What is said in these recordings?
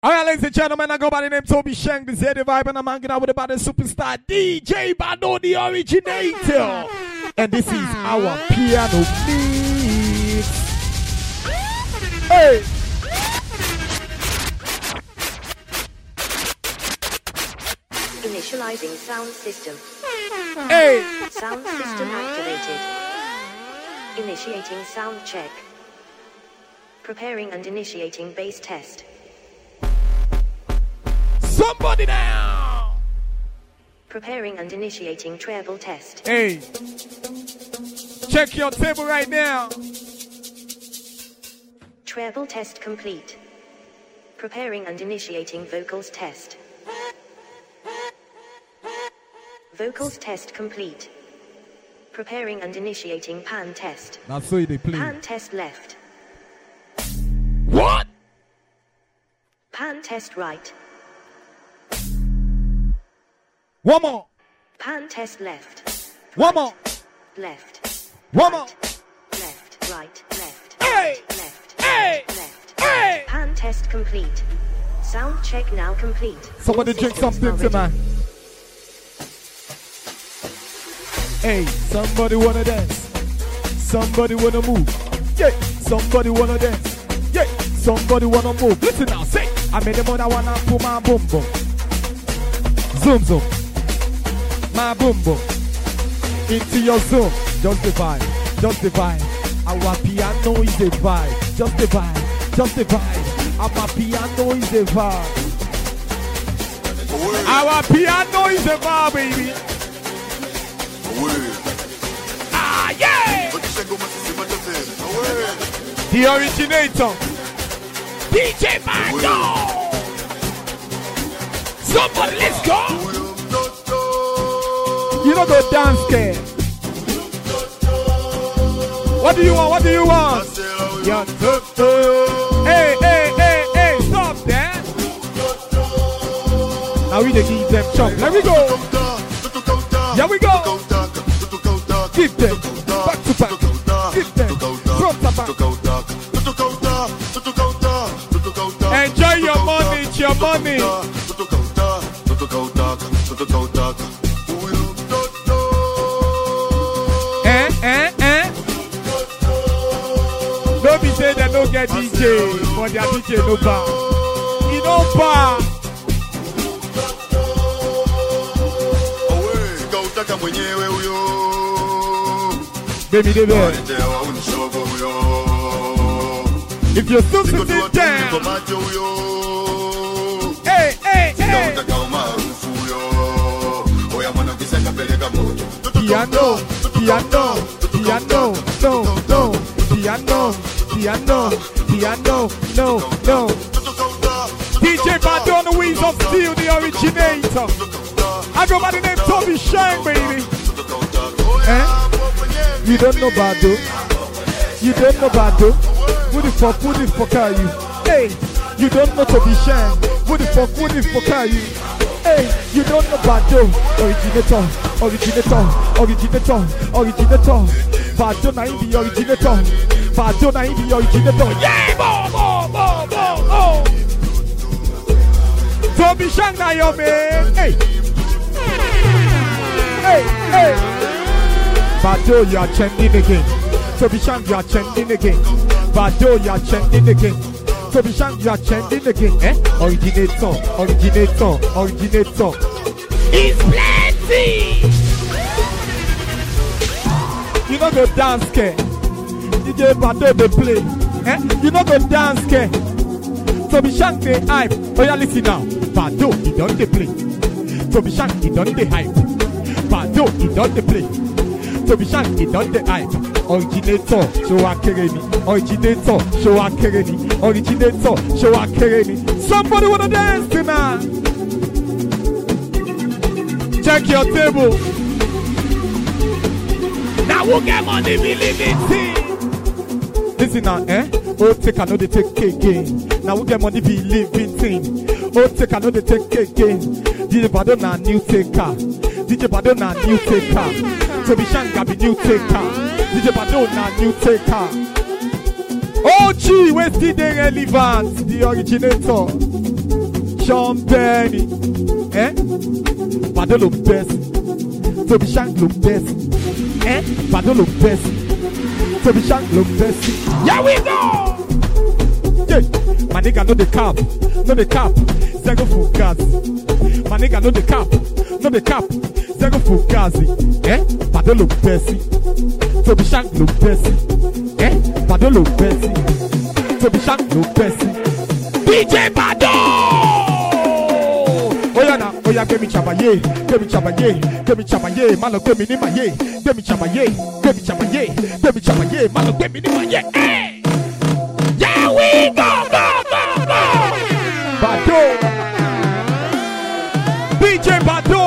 Alright, ladies and gentlemen, I go by the name Toby Shank, this here the vibe, and I'm hanging out with the superstar DJ Bado, the originator. And this is our piano mix. Hey! Initializing sound system. Hey! Sound system activated. Initiating sound check. Preparing and initiating bass test. Somebody now! Preparing and initiating treble test. Hey! Check your table right now. Treble test complete. Preparing and initiating vocals test. Vocals test complete. Preparing and initiating pan test. That's so they play. Pan test left. What? Pan test right. One more. Pan test left. One more. Left. One right, more. Left. Right. Left. Hey. Right, left. Hey. Left. Hey. Pan test complete. Sound check now complete. Somebody All drink systems something are ready. tonight. Hey, somebody wanna dance. Somebody wanna move. Yeah, somebody wanna dance. Yeah, somebody wanna move. Listen now, say. I made the mother wanna put my boom boom. Zoom zoom. My boom boom. Into your zone. Just the vibe. Just the vibe. Our piano is a vibe. Just the vibe. Just the vibe. Our piano is a vibe. Our piano is a vibe, baby. Ah, yeah! The originator, DJ Bado. Somebody, let's go. You don't go dance, kid. What do you want? What do you want? Hey, hey, hey, hey, stop that. Now we give them chop. Let me go. Here we go. Give them back to back. Give them front to back. Enjoy your money, it's your money. Don't be saying they don't get DJ, but their DJ no bar. He no bar. Baby, baby. If you're still sitting down. Hey, hey, hey. Piano, piano, piano, no, no. Piano, piano, piano, no, no. DJ Bado on the wheels of steel, the originator. I go by the name Toby Shine, baby. Eh? You don't know Bado. You don't know Bado. Who the fuck are you? Hey, you don't know Toby Shine. Who the fuck are you? Hey, you don't know Bado. Originator, originator, originator, originator. Bado na the originator. Bado na the originator. Yeah, more. Toby Shine na your man. Hey. Hey, hey. Bado, you are trending again. Toby Shine, you are trending again. Bado, you are trending again. Toby Shine, you are trending again. Eh? Originator, originator, originator. It's plenty. You know the dance care. DJ Bado they play. Eh? You know the dance care. Toby Shine they hype. Oh yeah, listen now. Bado, he don't they play. Toby Shine, he don't they hype. Bado, he don't they play. Toby Shine, he don't they hype. Originator, show a kereni. Originator, show a kereni. Originator, show a kereni. Somebody wanna dance tonight? Check your table. Now we'll get money, believe it. Listen now, eh? Oh, take another take again. Now we get money, believe it. Oh, take another take again. DJ Bado na new taker. DJ Bado na new taker. Toby Shine got be new taker. DJ Bado na new taker. Oh, gee, where's the relevant? The originator. Sean Benny, Badolo Bessie, Toby Shank look Bessie, Badolo Bessie, Toby Shank look Bessie. Here we go! Yeah, my nigga know the cap, Zego Fugazi. My nigga know the cap, Zego Fugazi, Badolo Bessie, Toby Shank look Bessie, Badolo Bessie, Toby Shank look Bessie. DJ Bado! Oya give me chabaye, malo give me nimaye, give me chabaye, malo give me nimaye. Yeah, we go. Bado, DJ Bado.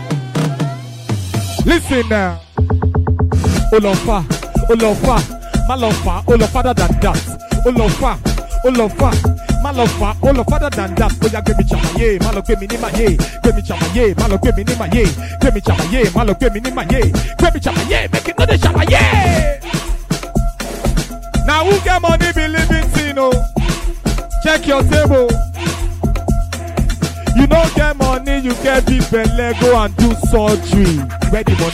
Listen now. Olofa, malofa, olofa than that. Olofa, malofa, olofa than that. Oya give me chabaye, malo give me nimaye, give me chabaye, malo give me nimaye, give me chabaye, malo give me nimaye, give me chabaye, make it another chabaye. Now who get money be living Tino? Check your table. You don't get money, you get big belly, go and do surgery. Where the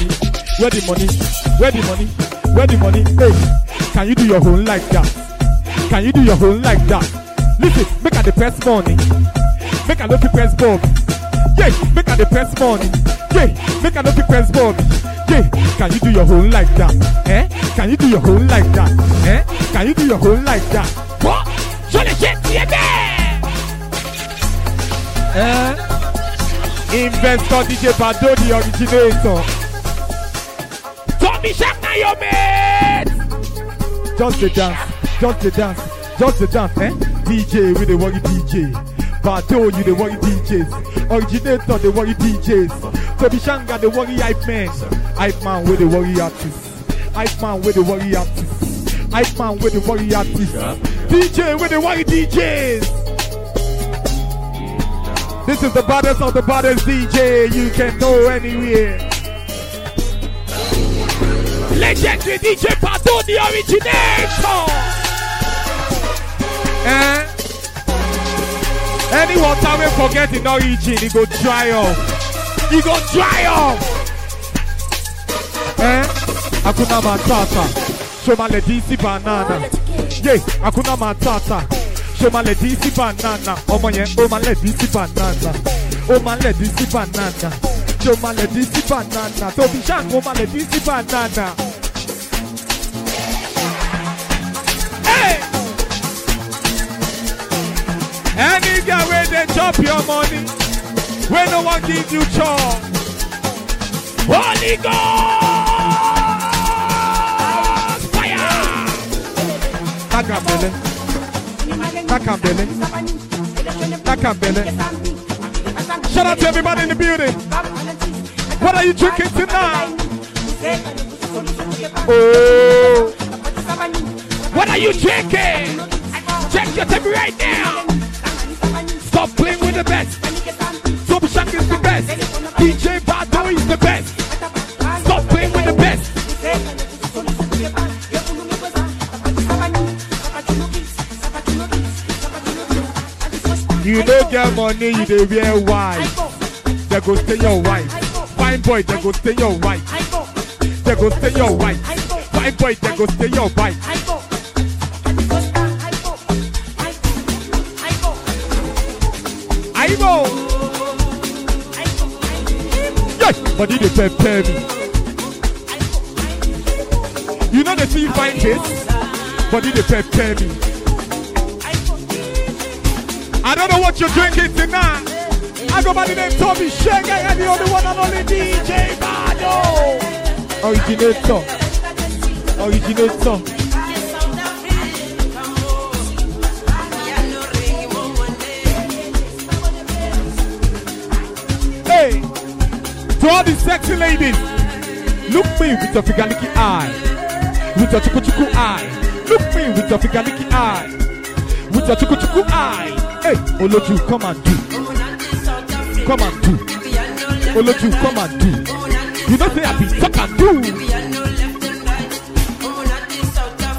money? Hey, can you do your own like that? Listen, make a the press money. Make a look press Bob. Yeah, make a the press money. Yeah, make a look press Bob. Yeah, can you do your own like that? Can you do your own like that? Can you do your own like that? What? Show the shit to your Investor DJ Bado, the originator. Tommy Shark now your mate. Just the dance, DJ with the worry DJ. Bado, you the worry DJs. Originator, the worry DJs. Toby Shanga, the worry hype man. Hype man with the worry artist. DJ with the worry DJs. This is the baddest of the baddest DJ you can know anywhere. Legendary DJ Bado, the originator. Anyone time we forget in origin, he go dry off. Hakuna Matata, show my DC banana. Yeah, Hakuna Matata, show my DC banana. Oh my DC banana. Show my DC banana. So be shank, oh my DC banana. Hey! Any guy where they chop your money, when no one gives you chop. Holy Ghost! Fire! Takambele. Shout out to everybody in the building. What are you drinking tonight? Oh! What are you drinking? Check your temperature right now. Stop playing with the best. Toby Shank is the best. DJ Bado is the best. Stop playing with the best. You don't get money, you don't wear white. They go stay your wife. Fine boy, they go stay your wife. They go stay your wife. Fine boy, they go stay your wife. Ivo! Yes, but you prepare me. You know they see you find this, but you prepare me. I don't know what you're drinking tonight. I go by the name Tommy Shanga and the only one and only DJ Bado. Originator. Hey, to all the sexy ladies, look me with your figaliki eye, with your chuku eye. Look me with your figaliki eye, with your chuku eye. Hey, Oloju, come and do. Oloju, come and do. You don't say I be talk and do.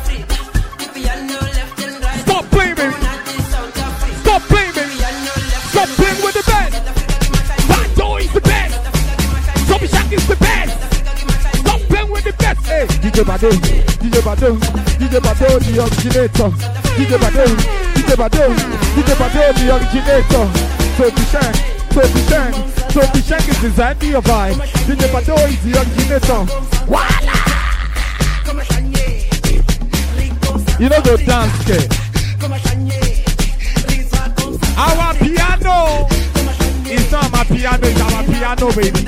Stop playing me. Stop playing with the best. Bando is the best. Tommy Shank is the best. Stop playing with the best. Hey, DJ Bado, DJ Bado, DJ Bado, the originator. DJ Bado, DJ Bado, DJ Bado, the originator. Tommy Shank, Tommy Shank, Tommy Shank is designing your vibe. DJ Bado is the originator. Voila! You don't go dance, kid. Our piano is not my piano, it's our piano, baby.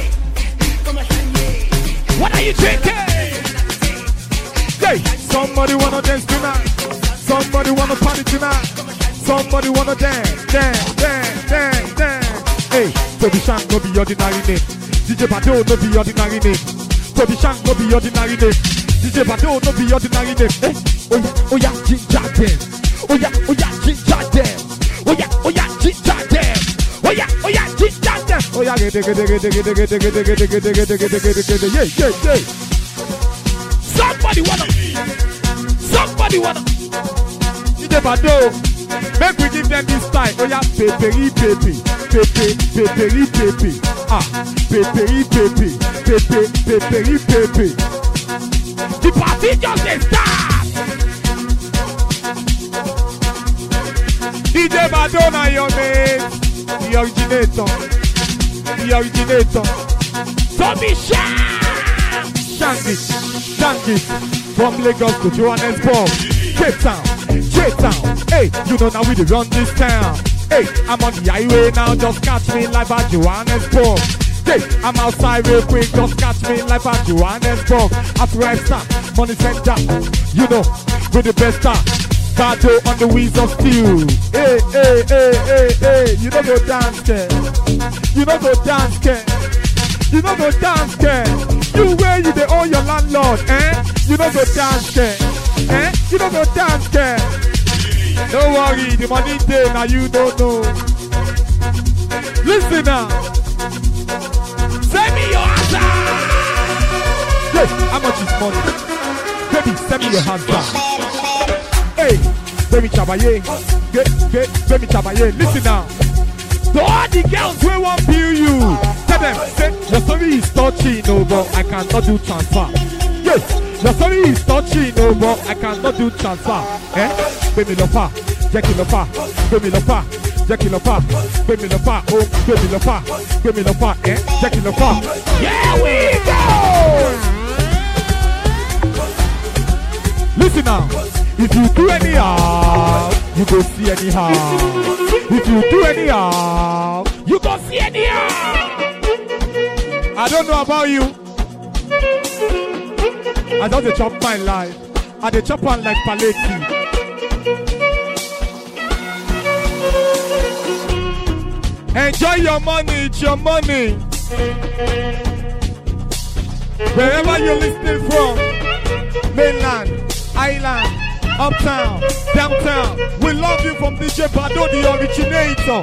What are you drinking? Hey, somebody wanna dance tonight. Somebody wanna party tonight. Somebody wanna dance, dance, dance, dance, dance. Hey, Toby Shank no be ordinary name. DJ Bado no be ordinary name. Toby Shank no be ordinary name. DJ Bado no be ordinary name. Hey, oh yeah, ginger them. Oh yeah, ginger them. Oh yeah, ginger them. Oh yeah, ginger them. Oh yeah, yeah. Somebody wanna. DJ Bado, make we give them this time. Oh yeah, peperi pepe, peperi pepe, ah, peperi pepe, peperi pepe. The party just start. DJ Bado na your mate, the originator, Tommy Shank it, from Lagos to Johannesburg, Cape Town, hey, you know now we dey run this town, hey, I'm on the highway now, just catch me live at Johannesburg, hey, I'm outside real quick, just catch me live at Johannesburg, after I start, money center, you know, with the best star. Bado on the wheels of steel. Hey, you don't go dance, kid. You don't go dance, kid. You don't go dance, kid. You where you they owe your landlord, eh? You don't go dance, kid. Eh? You don't go dance, kid. Don't worry, the money day now you don't know. Listen now. Send me your answer. Hey, how much is money? Baby, send me your hands back. Hey, Femi Chabaye, Femi Chabaye, listen now. To all the girls who won't feel you, tell them, say, your story is touching, no, but I cannot do transfer. Yes, your story is touching, no, but I cannot do transfer. Eh? Femi Lopa, Jackie Lopa, Femi Lopa, Jackie Lopa, Femi Lopa, oh, Femi Lopa, Femi Lopa, eh? Jackie Lopa. Here we go! Listen now. If you do anyhow, you go see anyhow. If you do anyhow, you go see anyhow. I don't know about you. I don't chop my life. I dey chop on like paleti. Enjoy your money, it's your money. Wherever you're listening from, mainland, island, uptown, downtown, we love you from DJ Bado, the originator.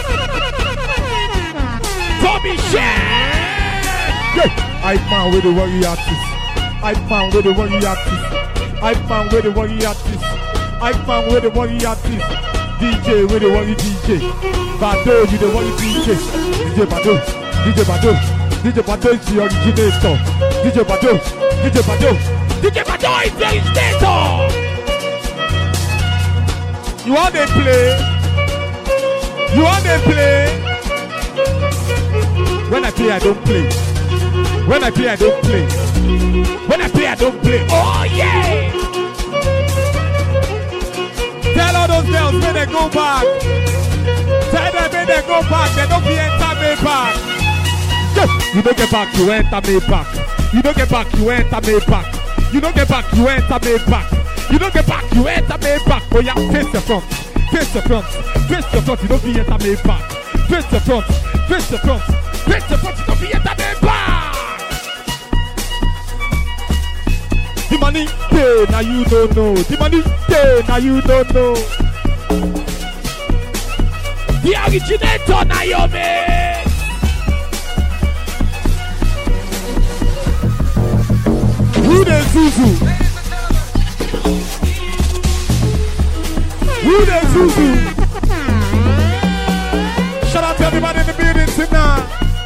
Tommy Shank! Yeah. I found where the worry artist. I found where the worry artist. I found where the worry artist. I found where the worry artist. DJ, where the worry DJ. Bado, you the worry DJ. DJ Bado, DJ Bado. DJ Bado is the originator. DJ Bado, DJ Bado. DJ Bado is the originator. You want to play? You want to play? When I play, I don't play. When I play, I don't play. When I play, I don't play. Oh yeah! Tell all those girls when they go back. Tell them when they go back, they don't be enter me back. You don't get back, you enter me back. You don't get back, you enter me back. You don't get back, you enter me back. You don't get back, you enter me back. Oh yeah, face the front, face the front, face the front. You don't be enter me back. Face the front, face the front, face the front. You don't be enter me back. The money pay, now you don't know. The money pay, now you don't know. The originator, now you mate. Who the Zuzu? Who the Zuzu? Shout out to everybody in the building tonight.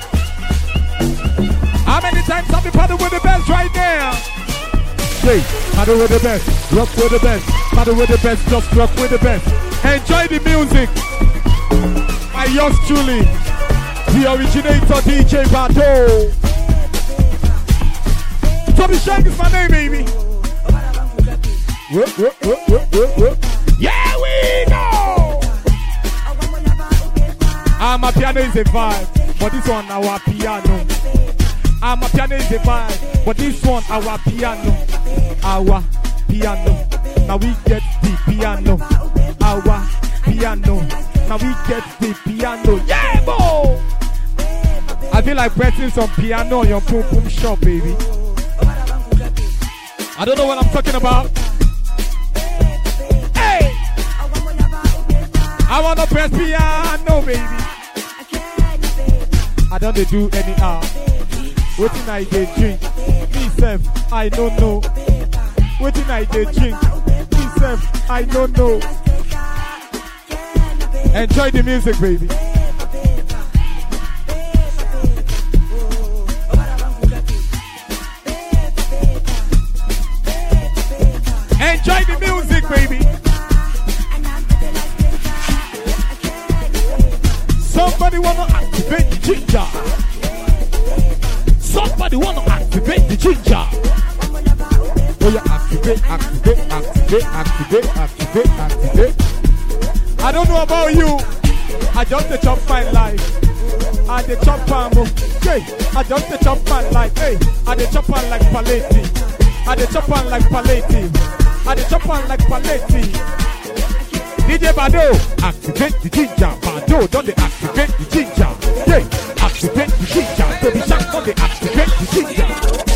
How many times have you paddled with the best right now? Hey, paddle with the best, rock with the best, paddle with the best, just rock with the best. Enjoy the music. I yours truly, the originator DJ Bado. Tommy Shank is my name, baby. Yeah, we know. My piano is a vibe, but this one our piano. My piano is a vibe, but this one our piano. Our piano. Now we get the piano. Our piano. Now we get the piano. Yeah, boy. I feel like pressing some piano on your boom boom shop, baby. I don't know what I'm talking about. Hey! I wanna press piano, baby. I don't do anyhow. Waiting I dey drink. Me self, I don't know. Waiting I dey drink. Me self, I don't know. Enjoy the music, baby. Enjoy the music, baby. Somebody wanna activate the ginger. Somebody wanna activate the ginger. Oh yeah, activate. I don't know about you. I just the chop my life. I the chop palm. Hey, I just the chop my life. Hey, I the chop on like paletti. I the chop on like paletti. I the chop on like paletti. DJ Bado, activate the ginger. Bado, don't they activate the ginger? Hey, activate the ginger. So the shark, don't they activate the ginger?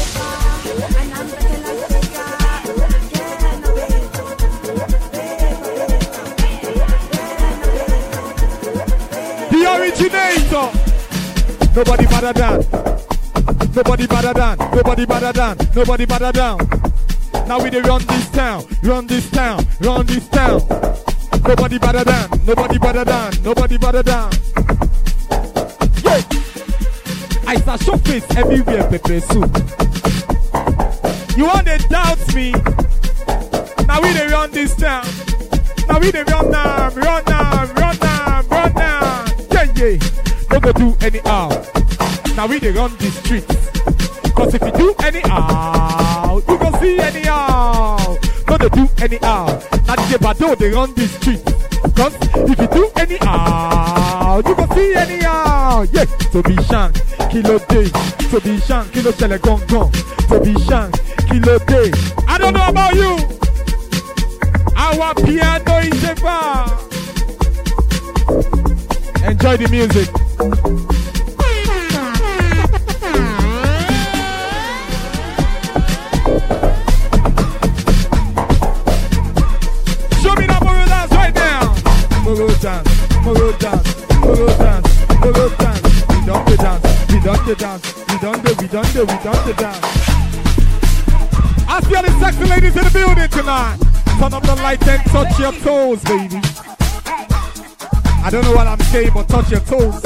The originator. Nobody better than. Nobody better than. Nobody better than. Nobody better than. Now we dey run this town. Run this town. Run this town. Nobody better than, nobody better than, nobody better than. Yeah. I saw show face everywhere, pepper soup. You want to doubt me? Now we dey run this town. Now we dey run now, run now, run now, run now. Yeah. Don't go do anyhow. Now we dey run the streets. Cause if you do anyhow, you gon' see anyhow. Don't they do anyhow. Now DJ Bado, they run the street. Cause if you do anyhow, you gon' see anyhow. Yeah, to be shank, kilo day. To be shank, kilo chele gong gong. To be shank, kilo day. I don't know about you. Our piano is a bar. Enjoy the music. Moro dance. We done the dance. I see all the sexy ladies in the building tonight. Turn up the light and touch your toes, baby. I don't know what I'm saying, but touch your toes.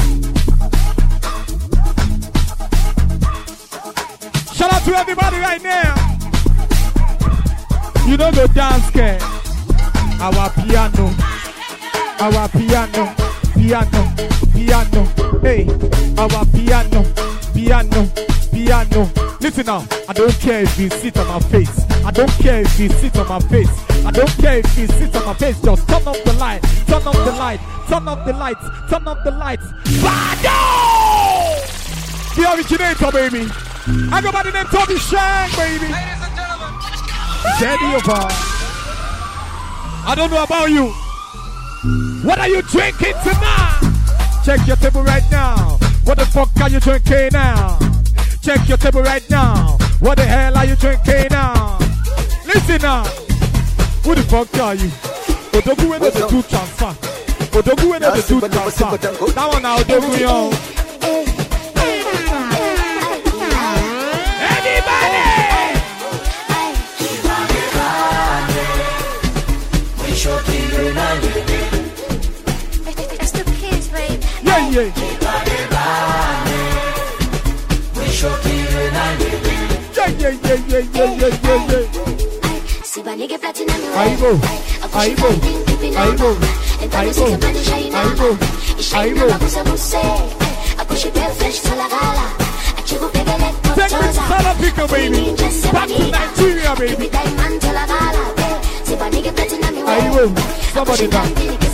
Shout out to everybody right now. You know the dance care. Our piano. Hey, our piano. Listen now, I don't care if you sit on my face. I don't care if you sit on my face. I don't care if you sit on my face. Just turn up the light, turn up the light, turn up the lights, turn up the lights. Bado! The originator, baby. I go by the name Tommy Shank, baby. Ladies and gentlemen, Daddy over. I don't know about you. What are you drinking tonight? Check your table right now. What the fuck are you drinking now? Check your table right now. What the hell are you drinking now? Listen now. Who the fuck are you? Odogu when there's a two transfer. Odogu when there's a two transfer. That one now, Odogu yo. Anybody? Baby, back to Nigeria, baby. Somebody now.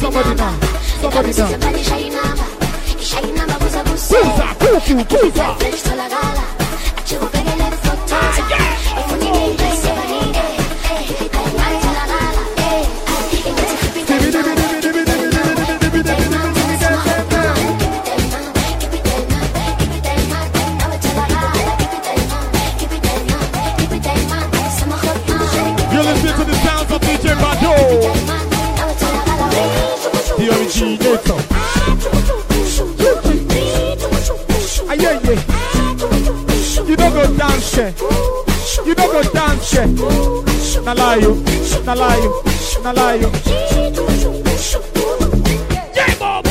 You're listening to the sounds of DJ Bado, the originator. You don't go dance, you don't go dance. Na lie you. Yeah, bo.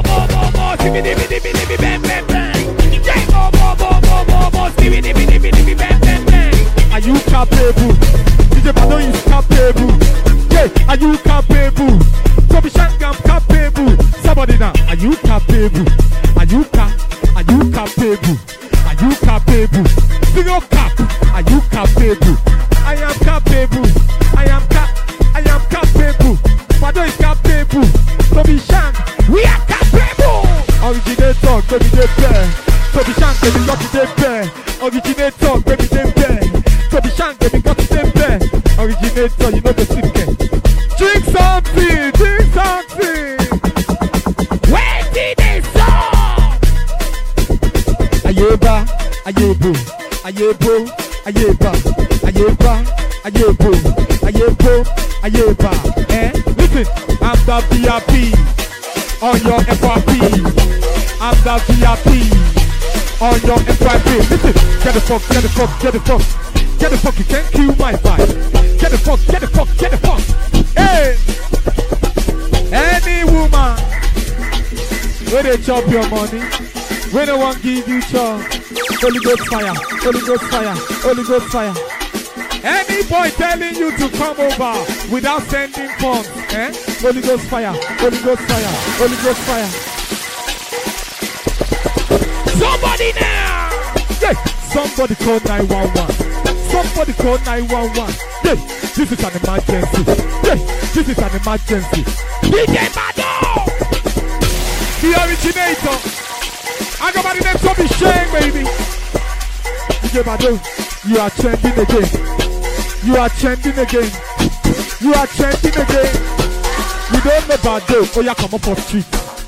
Are you capable? DJ Bado is capable. Yeah, are you capable? Kobe Shangam capable. Somebody now, are you capable? Are you capable? Are you capable? Sing your cap. Are you capable? I am capable. I am capable. Bado is capable. Kobe Shang, we are capable. Originator, baby, they bear. Kobe Shang, baby, got it, they bear. Originator, baby, they bear. Kobe Shang, baby, got it, they bear. Originator, you know the secret. Drink something. Where did they song? Ayeba. Listen, I'm the VIP on your FRP. I'm the VIP on your FRP. Listen, get the fuck. You can't kill my vibe. Get the fuck. Hey, any woman where they chop your money, when no one give you chop, Holy Ghost fire. Any boy telling you to come over without sending funds, Holy Ghost fire. Somebody now! Yeah. Somebody call 911. Yeah. This is an emergency. DJ Bado! The originator. I got my name to be Shane, baby. DJ Bado, you are trending again. You don't know Bado. Oh, yeah, come up for street.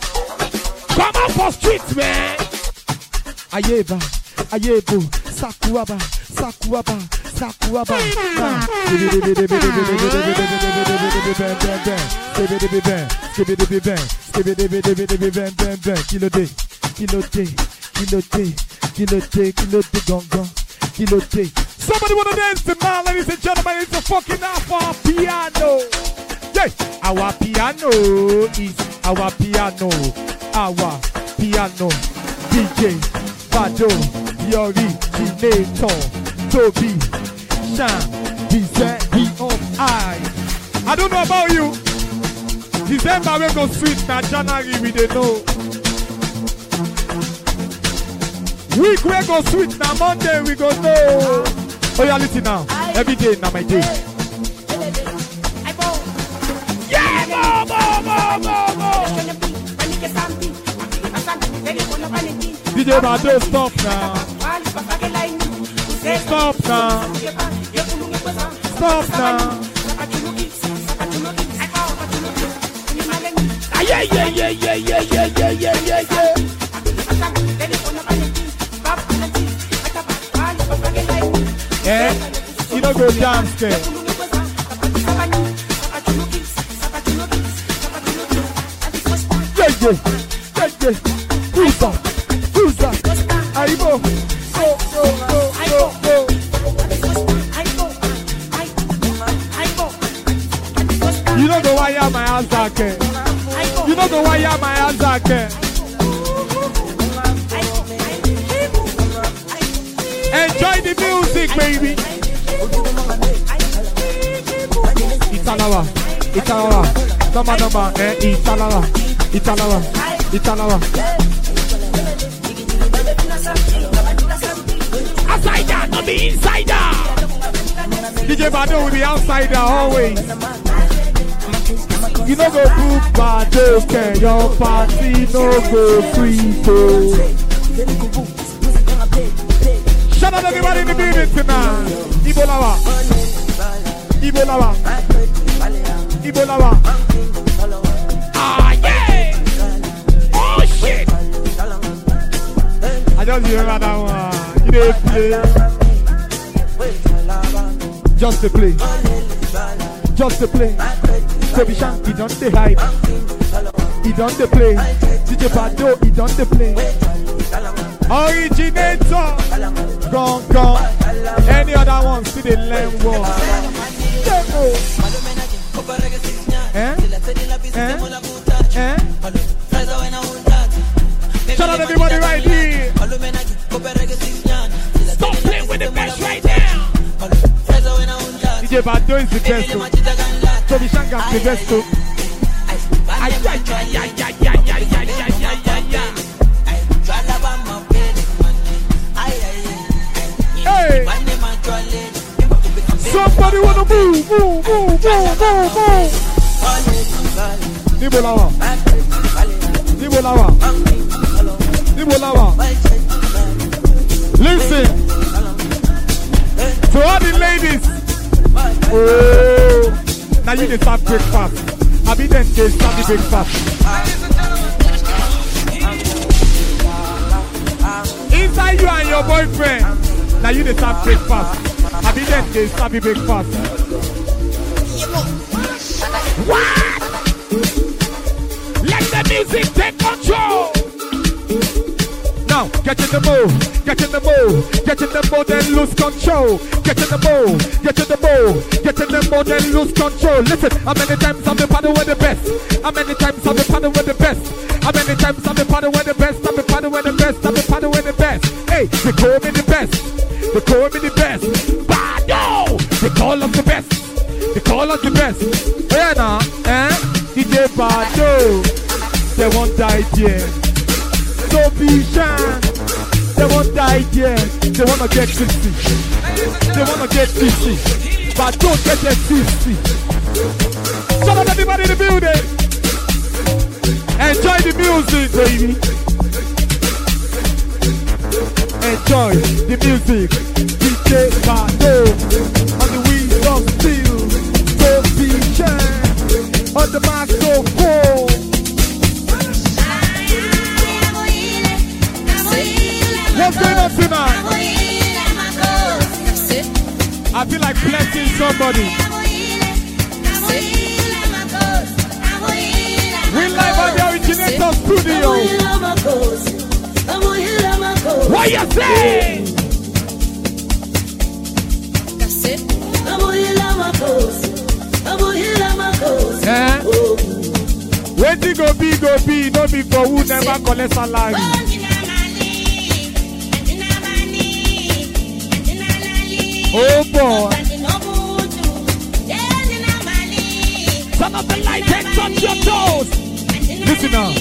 Man. Ayebo, Sakuaba. Kilo. Somebody wanna dance tonight, ladies and gentlemen? It's a fucking alpha piano. Yeah, our piano is our piano. DJ Bado, the originator. Toby, Sham, I don't know about you. December we go sweet, now January we don't know. Week we go sweet, now Monday we go know. Oh yeah, listen now. Every day now my day. Yeah, more. DJ Bado, stop now. Stop now. Yeah, you don't go downstairs. Yeah. Who's that? Aibo. Go. You don't know why you have my hands back here. music, baby. Italawa, Italawa, number, Italawa, Italawa, Italawa. Outsider, not the insider. DJ Bado will be outsider always. You no go book Bado, okay? Your party no go free, though. Shout out everybody in the building tonight. Ibolawa. Ibolawa. Ibolawa. Ah, yeah. Oh, shit. I just remember that one. You didn't play. Just to play. Just to play. Baby Shank, he done the hype. He done the play. DJ Bado, he done the play. Originator, gone. Any other one, see the land war. Shout out everybody right here. Stop playing with the best right now. DJ Bado is the best. Toby Shank is the best. Hey! Somebody wanna move. Nibolawa. Listen. To all the ladies. Oh, now you just start breakfast. I be then they start the breakfast. Inside you and your boyfriend. Now you just start breakfast. I be then they start the breakfast. What? Let the music take control. Now, get in the mode, then lose control. Get in the mode, then lose control. Listen, how many times I've been partying with the best? How many times I've been partying with the best? How many times I've been partying with the best? I've been partying with the best. I've been partying with the best. Hey, they call me the best. They call me the best. Bado! They call us the best. They call us the best. Yeah, now, DJ Bado. They won't die here. Don't be shy. They won't die here. They wanna get 50. They wanna get 50. But don't get that 50. Shout out everybody in the building. Enjoy the music, baby. Enjoy the music. DJ Bado on the wheels of steel. Don't be shy. On the microphone. What's going on tonight? I feel like blessing somebody. We live at the Originator Studio. What you say? Where do go be, no be for who never collect salary. Oh boy. Turn up the light and touch your toes. Listen now.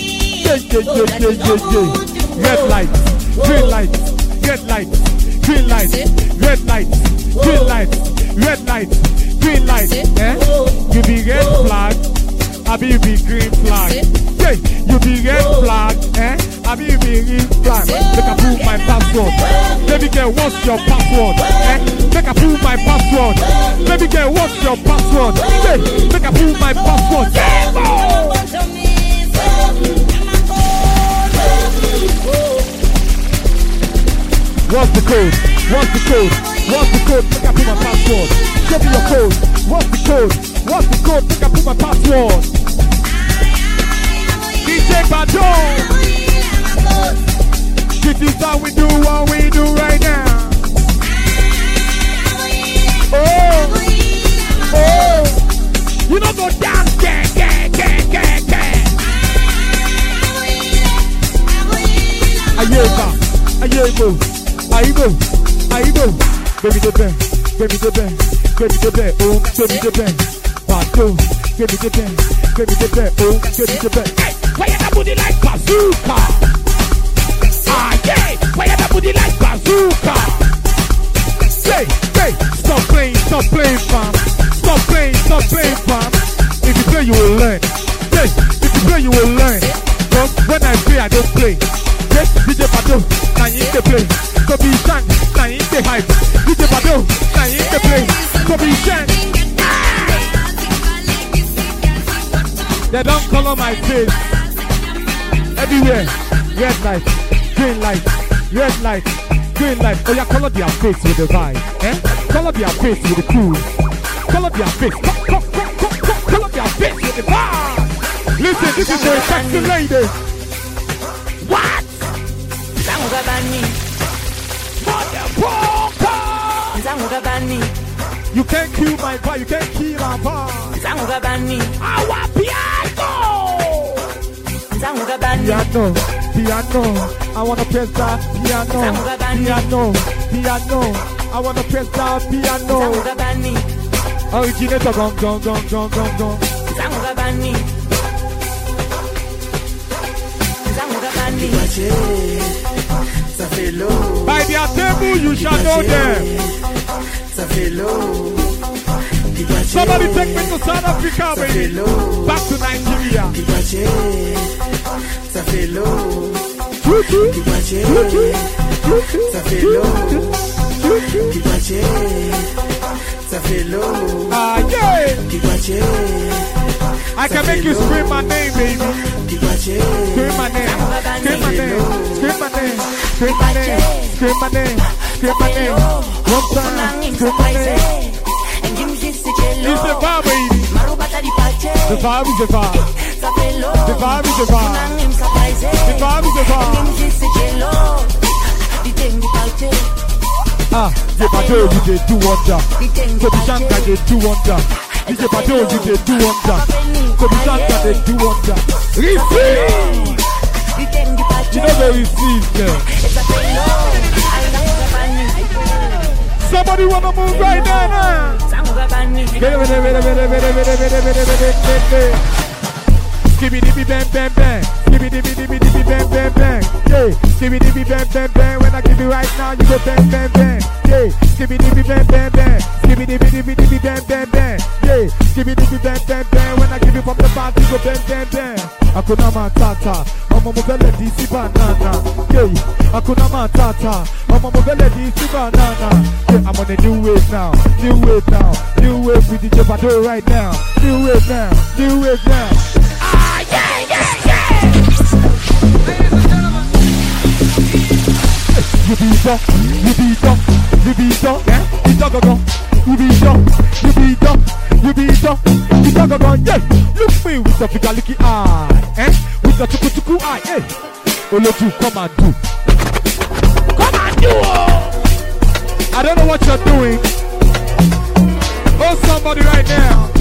Red light, green light, red light, green light, red light, green light, red light, green light. You be red flag, I be green flag. Hey, you be red flag, I be green flag. Make I prove my password. Baby girl, what's your password? Make I prove my password. Baby girl, what's your password? Hey, make I prove my password. What's the code? What's the code? What's the code? Make I put my password. Show me your code. What's the code? What's the code? Make I put my password. DJ Bado. This is how we do what we do right now. Oh, oh. You don't go dance, Ayego. give me the bang, give me the bang, give me the bang, oh, give me the bang. Bado, give me the bang, give me the bang, oh, give me the bang. Hey, fire that booty like bazooka. Ah, yeah, fire that booty like bazooka. Hey, hey, stop playing, fam. Stop playing, fam. If you play, you will learn. Hey, if you play, you will learn. But when I play, I don't play. Yes, DJ Bado, now you the play. So be shan, now you the hype. DJ Bado, now you the play. So be shan. They don't color my face. Everywhere, red light, green light, red light, green light. Oh yeah, color their face with the vibe. Color their face with the cool. Color their face. Color their face with the vibe. Listen, this is for a sexy lady. What? You can't kill my vibe. You can't kill my vibe. Our piano. Piano. I wanna press that piano. Piano. I wanna press that piano. Originator gong. By their table you shall know them. Somebody take me to South Africa, baby. Back to Nigeria. I can make you scream my name, baby. Scream my name. Scream my name. Scream my name. Scream my name. Scream my name. Scream my name. One time. Scream my name. It's the vibe, baby. The vibe is the vibe. The vibe is the vibe. The vibe is the vibe. Ah, the Bado, you did do wonder. So the Shanka, they do wonder. DJ Bado, you did do wonder. So the Shanka, they do wonder. Receive! You know they receive them. Somebody wanna move right now? Skibidi bang bang bang, skibidi bang bang bang, yeah. Skibidi bang bang bang. When I give you right now, you go bang bang bang, yeah. Skibidi bang bang bang, skibidi bang bang bang, yeah. Skibidi bang bang bang. When I give you from the back, you go bang bang bang. Akuna matata, mama mobile DC banana, yeah. Akuna matata, mama mobile DC banana, yeah. I'm on a new wave now, new wave now, new wave with DJ Bado right now, new wave now, new wave now. You be dog, you be dog, you be dog, yeah? You dog go, you be dog, you be dog, you be dog, you dog go, yeah. Look me with the figaliki eye, eh? With the tuku eye, eh? Oloju, come and do. Come and do! I don't know what you're doing. Oh, somebody right now.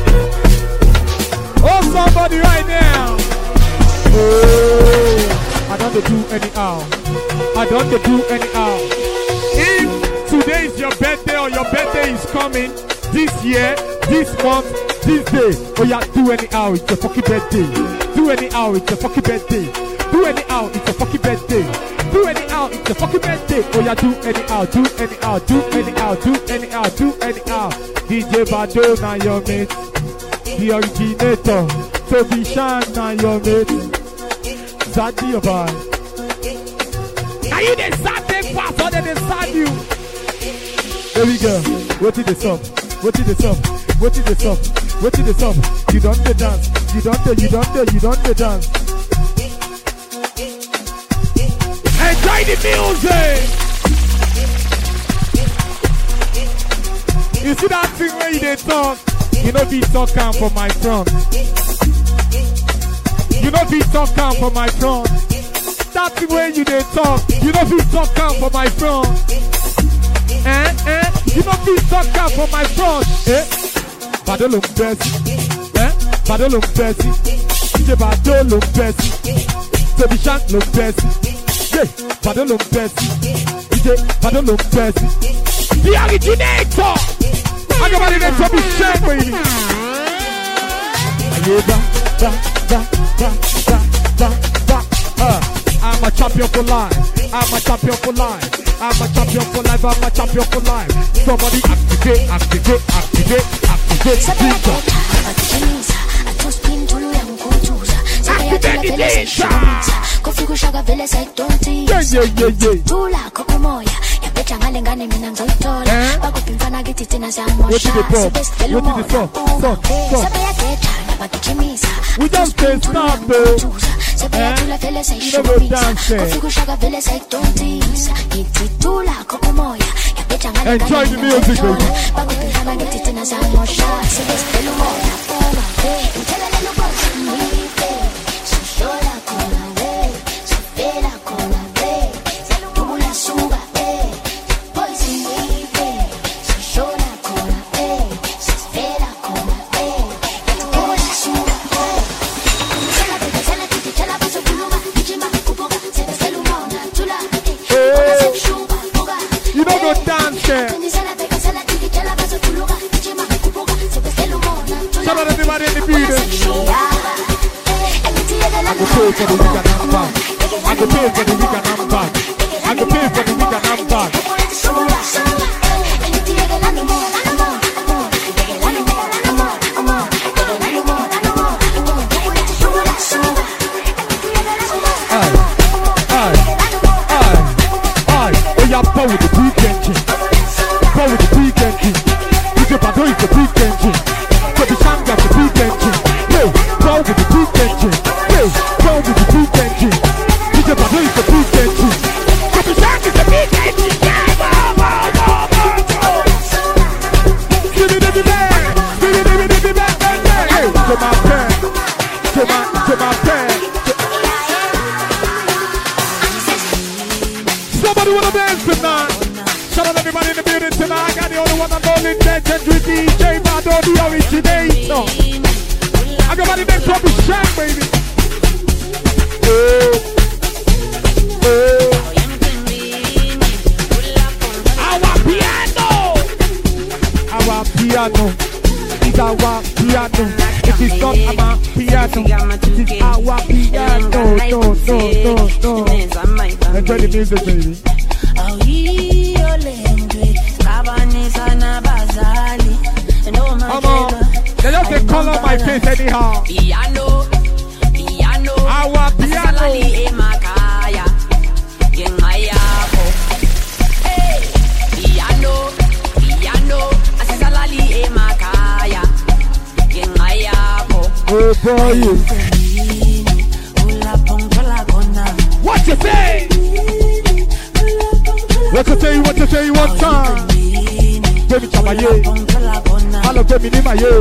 Oh, somebody right now. Oh, I don't do anyhow. I don't do anyhow. If today is your birthday or your birthday is coming this year, this month, this day, oh yeah, do anyhow, it's your fucking birthday. Do anyhow, it's your fucking birthday. Do anyhow, it's your fucking birthday. Do anyhow, it's your fucking birthday. Oh yeah, do anyhow, do anyhow, do anyhow, do anyhow, do anyhow. DJ Bado na your mate, the originator. So be Shan na your mate. Zaddy your boy. Are you the sad fast or they sad you? There we go. What is this up? What is this up? What is this up? What is this up? You don't the dance. You don't the dance. Enjoy the music. You see that thing where they talk? You know be talk come for my front. You know be talk come for my front. That thing where you they talk. You know be talk come for my front. You know be talk come for my front. Bado look best. Bado look best. DJ Bado look best. Toby Shank look best. Yeah, Bado look best. DJ Bado look best. The originator. I got my name to be shamed, baby. I'm a champion for life. I'm a champion for life. I'm a champion for life. I'm a champion for life. Somebody activate, activate, activate, activate. We just can't stop though. Never dancing. Enjoy the music, You don't go dancing. Shout out everybody in the building. I go pay for the week and I'm back. I go pay for the week and I'm back. I go pay for the week and I'm back. Power with the big engine. Power with the big engine. DJ Bado is the big engine. So the song got the big engine. Hey, power with the big engine. Hey, power with the big engine. DJ Bado is the big engine. So the song is the big engine. Hey, to my pen. To my pen. Somebody wanna dance tonight? Shout out everybody in the building tonight. I got the only one and only legendary DJ Bado, the originator. I got my name to be shamed, baby. Our piano. Our piano. It's our piano. It is not our piano. It is our piano. No. Enjoy the music, baby. Come on. They just say color my face anyhow. Piano. Our piano. Oh boy. What you say? What you say one time? Baby Chamaye. Hello, baby Nimaye.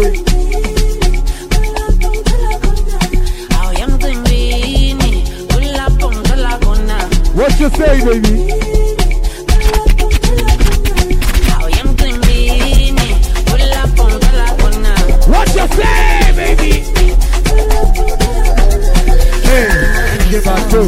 What you say, baby? What you say, baby? Hey, give back to.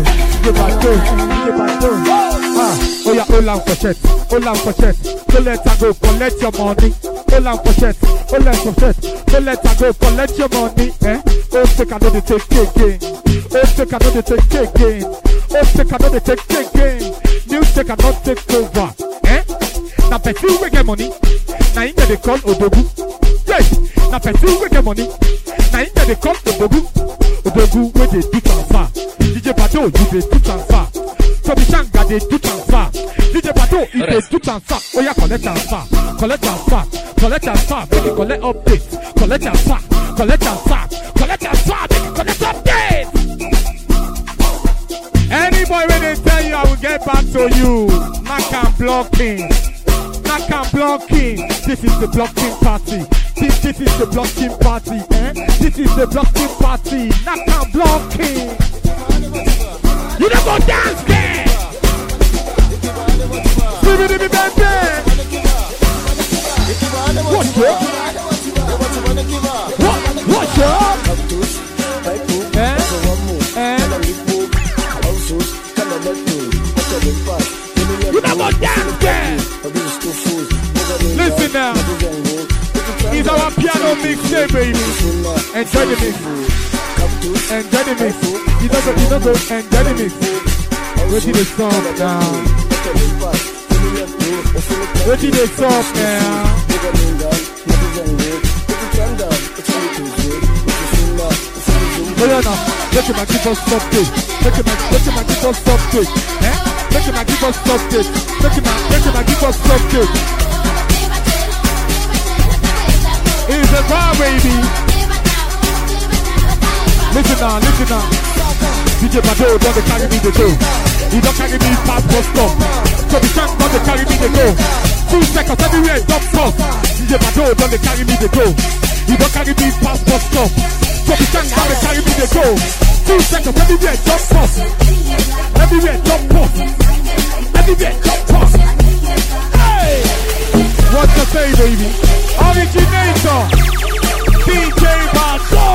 Oh yeah, hold on for shit. Don't let her go, collect your money. Hold on for shit. Don't let her go, collect your money. Oh, take another take again. Music cannot take over. Now person we get money. Now you they call Odogu. Yes. Now person we get money. Now you they call Odogu. Odogu where they do transfer. DJ Bado you they do transfer. So the Shanga they do transfer. DJ Bado if they do transfer. Oh yeah, collect transfer. Baby collect update. Collect transfer. Baby collect update. Any boy when they tell you I will get back to you, knock and blocking. This is the blocking party. This is the blocking party. This is the blocking party. Knock and blocking. You don't go dance there. Baby. What's up? What's up? You never dance there. Listen now. It's our piano mixtape, baby. Enjoy the mix. Enjoy the mix. You don't go, enjoy the mix. Where did the song now? Where did the song now? Oh yeah, now. Look at my give us something. Look at my give us something. Eh? Look at my give us something. Look at my give us something. It's a bar, baby. Listen now. DJ Bado don't carry me to go. He don't carry me past bus stop. So the shank don't carry me to go. 2 seconds everywhere dump off. DJ Bado don't carry me to go. He don't carry me past bus stop. So the shank don't carry me to go. 2 seconds everywhere dump off. Everywhere dump off. Everywhere dump off. Hey! What to say, baby? Originator, DJ Bado.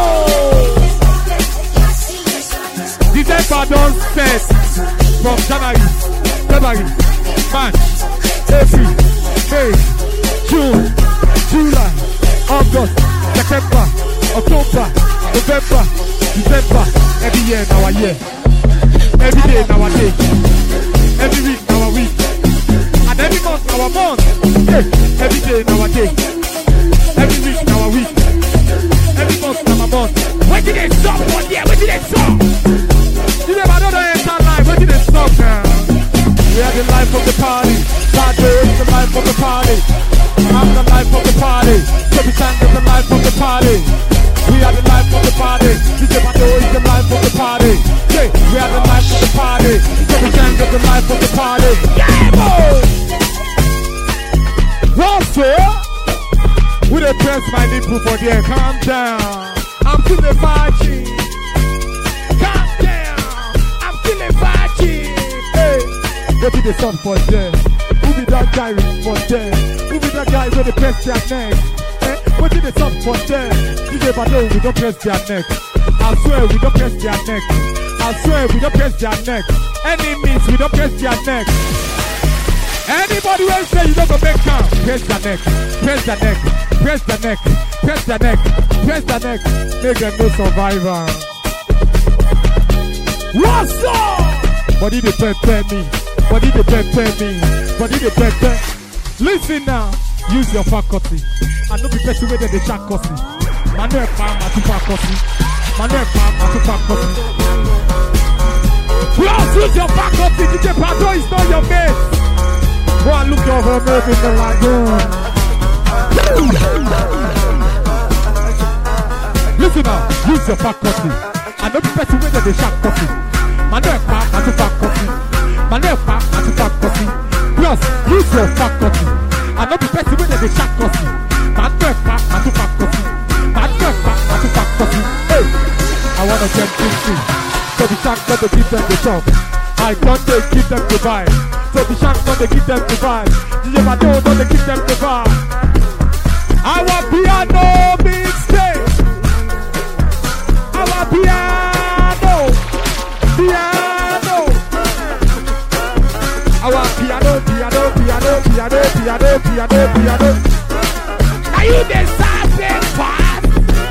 December don't set from January, February, March, April, May, June, July, August, September, October, November, December. Every year in our year, every day in our day, every week in our week, and every month in our month. Hey, every day in our day, every week in our week, every month in our month. Where did they stop one year? Where did they stop? You never know the entire life. Where did they stop now? We are the life of the party. Bado is the life of the party. I'm the life of the party. Toby Sang is the life of the party. We are the life of the party. DJ Bado is the life of the party. Yeah, we are the life of the party. Toby Sang is the life of the party. Yeah, boy! What's up? We don't press my nipple for there. Calm down. I'm to the party. Calm down. I'm feeling party. Hey, what did the sun for there? Who be that guy for there? Who be that guy with the press their neck? Eh? What did the sun for there? DJ Bado, we don't press their neck. I swear we don't press their neck. I swear we don't press their neck. Enemies, we don't press their neck. Anybody will say you don't go make count. Press their neck. Press their neck. Press the neck, press the neck, press the neck. Make them no survivor. What's up? Body the prepare me. Body the prepare me. Body the prepare. Listen now. Use your faculty. I know the best way that they shot costly. Manuel Palm at faculty. Manuel Palm at faculty. Plus use your faculty. DJ Bado is not your mate. Go and look over maybe in the lagoon. Listen now, use your faculty. I know the best way that they shot coffee. Manuel Palm at faculty. Manuel Palm at faculty. Plus, use your faculty. I know the best way that they shot coffee. Manuel Palm at faculty. Manuel Palm at faculty. Hey, I wanna get 50. So the shank got to give them the job. I don't they give them the vibe. So the shank don't they give them the vibe. DJ Bado don't they give them the vibe. Our piano mixtape. Our piano. Our piano. Are you the sapping part?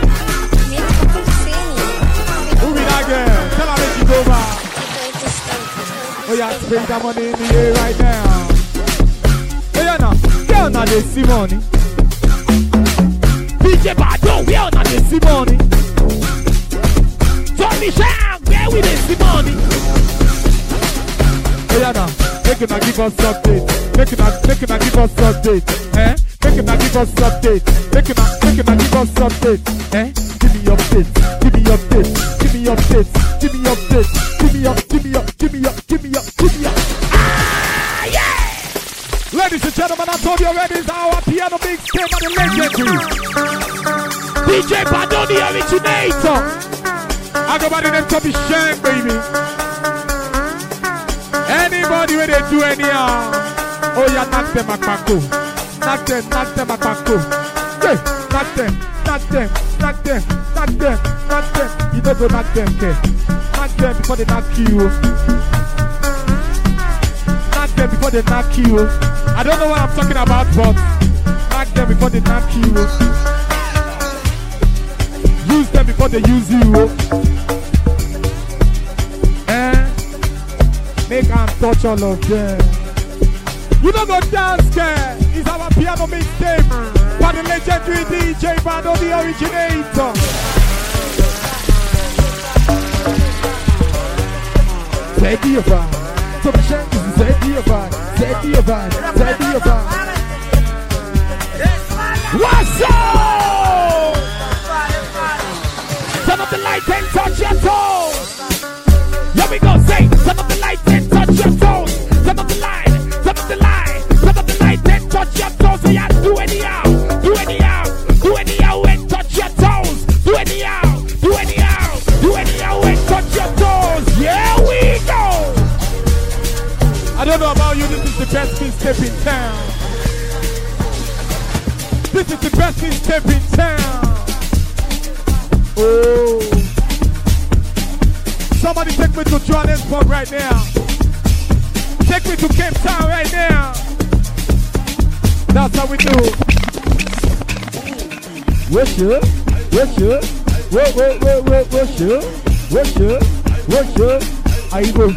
Who be that girl? Tell her that she's over. Oh yeah, spend that money in the air right now. Oh yeah, now. Girl, now they see money. DJ Bado, we are not the money. Tony Shang, where we the money? Oh yeah, now. Make him give us update. Make him give us update. Eh? Make him give us update. Make him give us update. Eh? Give me update. Give me update. Give me update. Give me update. Give me up. Give me up. Give me up. Give me up. Give me up. Ah yeah! Ladies and gentlemen, I told you already, it's our piano mixtape and the legendary DJ Bado, the originator. I go by the name Toby Shang, baby. Anybody where they do anyhow, oh yeah, knock them at Paco. Knock them at Paco. Hey, knock them. You don't go knock them, okay? Knock them before they knock you. Knock them before they knock you. I don't know what I'm talking about, but knack them before they knack you. Use them before they use you. Make and touch all of them. You don't go dance, girl. It's our piano mixtape by the legendary DJ Bado, the originator. Steady your vibe. So the shank is steady your vibe. Steady your vibe. Steady your vibe. What's up? Turn up the light and touch your toes. Here we go, say, turn up the light and touch your toes. Turn up the light, turn up the light, turn up the light and touch your toes. So yeah, do anyhow, do anyhow, do anyhow and touch your toes. Do anyhow, do anyhow, do anyhow and touch your toes. Here we go. I don't know about you, this is the best mixtape in town. This is the best mixtape in town. Oh. Somebody take me to Johannesburg right now. Take me to Cape Town right now. That's how we do. What's up? What's up? What's up? What's up? I don't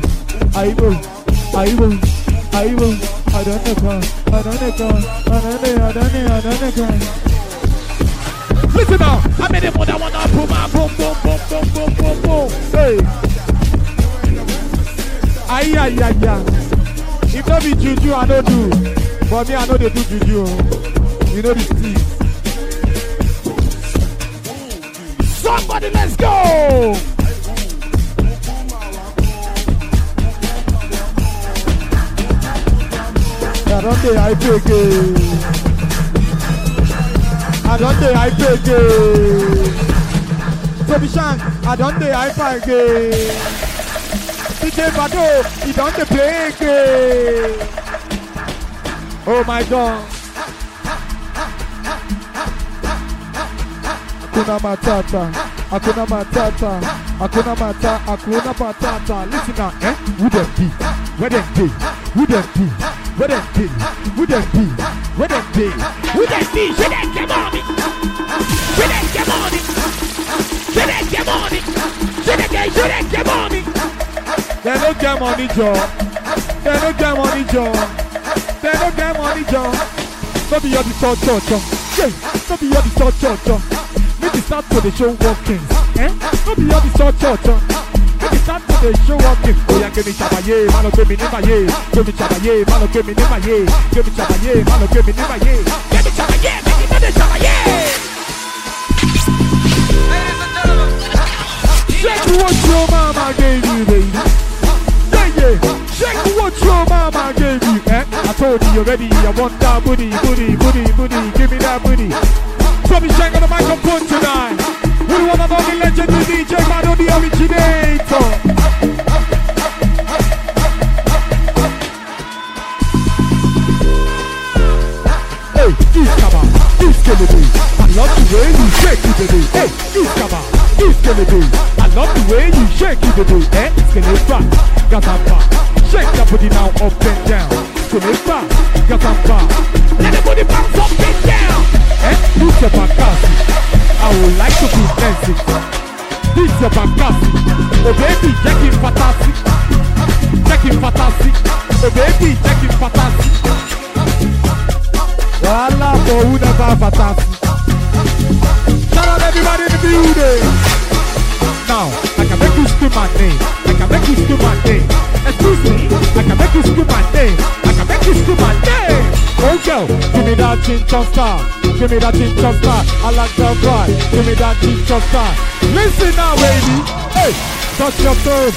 know. Listen now, I made it more than one boom, boom, boom, boom, boom, boom, boom, boom. Hey. Aye. If not be juju, I don't do. But me, I know they do juju. You know this thing. Somebody, let's go! I don't think I pick it. I don't think I pick it. Toby Shank, I don't think I pick it. DJ Bado, he don't play it. Oh my God. Hakuna Matata, Hakuna Matata, Hakuna Matata, Hakuna Matata. Listen now, eh? Who them be? Where them be? Who them be? Where them be? Who them be? Where them be? Who them be? She didn't get money. She didn't get money. She didn't get money. She didn't get money. They don't get money, Joe. They don't get money, Joe. They don't get money, Joe. Don't be your the cho. Yeah, don't be your the cho. Make it start to the show walking. Eh? Don't be your the cho. Make it start to the show walking. Oh yeah, give me chabaye, malo give me nimaye. Give me chabaye, malo give me nimaye. Give me chabaye, malo give me nimaye. Give me chabaye, make it not the chabaye. Ladies and gentlemen, check what your mama gave you, baby. Yeah. Check what your mama gave you, eh? I told you already, I want that booty. Give me that booty. Tommy Shank on the microphone tonight. We the one and only legendary DJ Bado, the originator. Hey, Iskaba, Iskelebi. I love the way you shake it, baby. Hey, Iskaba, Iskelebi. I love the way you shake it, baby. Eh, Iskelebi. Gazamba, shake that booty now up and down. Iskelebi, Gazamba. Let the booty bounce up and down. Eh, this your Bakassi. I would like to be dancing. This your Bakassi. Oh baby, checking fantastic. Oh baby, checking fantastic. Voila, for who never fantastic. Shout out everybody in the building. Now, I can make you scream my name. Excuse me, I can make you scream my name. Oh girl, give me that chin-chon star. I like that vibe. Give me that chin-chon star. Listen now, baby. Hey, touch your toes.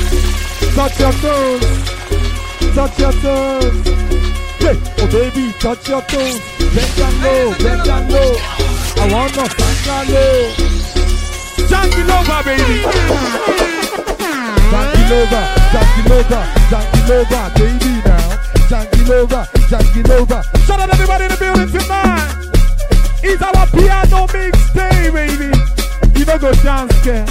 Hey, oh baby, touch your toes. Bend down low. I want no sangalo. Jangilova, baby. Jangilova, baby now. Jangilova. Shout out everybody in the building tonight. It's our piano mixtape, baby. You don't go dance, girl.